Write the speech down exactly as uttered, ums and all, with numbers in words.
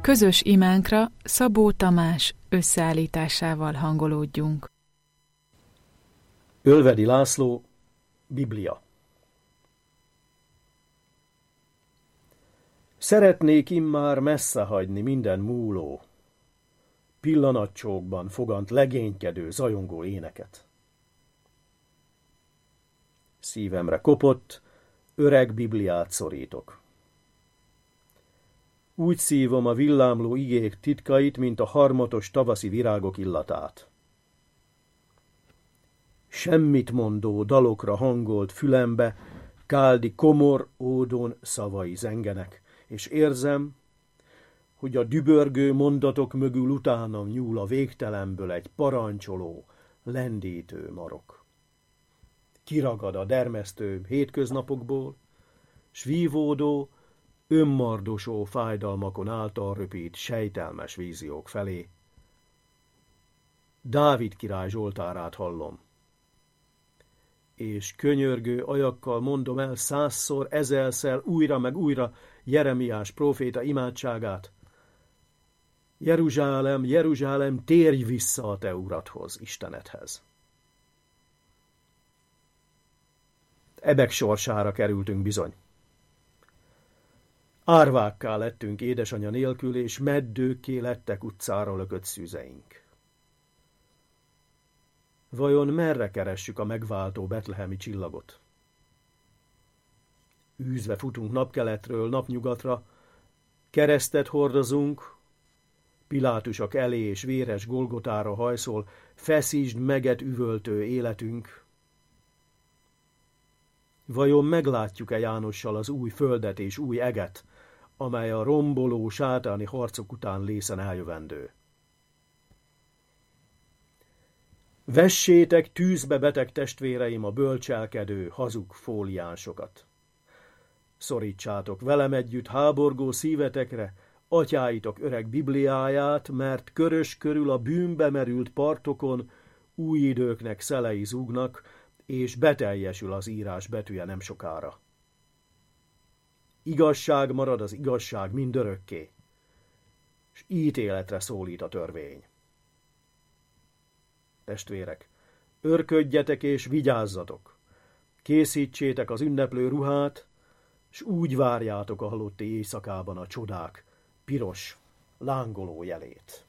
Közös imánkra Szabó Tamás összeállításával hangolódjunk. Ölvedi László, Biblia. Szeretnék immár messze hagyni minden múló, pillanatcsókban fogant legénykedő, zajongó éneket. Szívemre kopott, öreg Bibliát szorítok. Úgy szívom a villámló igék titkait, mint a harmatos tavaszi virágok illatát. Semmit mondó dalokra hangolt fülembe Káldi komor ódon szavai zengenek, és érzem, hogy a dübörgő mondatok mögül utánam nyúl a végtelenből egy parancsoló, lendítő marok. Kiragad a dermesztő hétköznapokból, s vívódó, önmardosó fájdalmakon által röpít sejtelmes víziók felé. Dávid király zsoltárát hallom, és könyörgő ajakkal mondom el százszor, ezerszer, újra meg újra Jeremiás próféta imádságát. Jeruzsálem, Jeruzsálem, térj vissza a te uradhoz, Istenedhez. Ebek sorsára kerültünk bizony. Árvákká lettünk édesanya nélkül, és meddőkké lettek utcára lökött szűzeink. Vajon merre keressük a megváltó betlehemi csillagot? Űzve futunk napkeletről napnyugatra, keresztet hordozunk, Pilátusok elé és véres Golgotára hajszol, feszítsd meget üvöltő életünk. Vajon meglátjuk-e Jánossal az új földet és új eget, amely a romboló sátáni harcok után lészen eljövendő? Vessétek tűzbe beteg testvéreim a bölcselkedő, hazug fóliánsokat. Szorítsátok velem együtt háborgó szívetekre atyáitok öreg Bibliáját, mert körös körül a bűnbe merült partokon új időknek szelei zúgnak, és beteljesül az írás betűje nem sokára. Igazság marad az igazság mindörökké, s ítéletre szólít a törvény. Testvérek, örködjetek és vigyázzatok, készítsétek az ünneplő ruhát, s úgy várjátok a halotti éjszakában a csodák piros, lángoló jelét.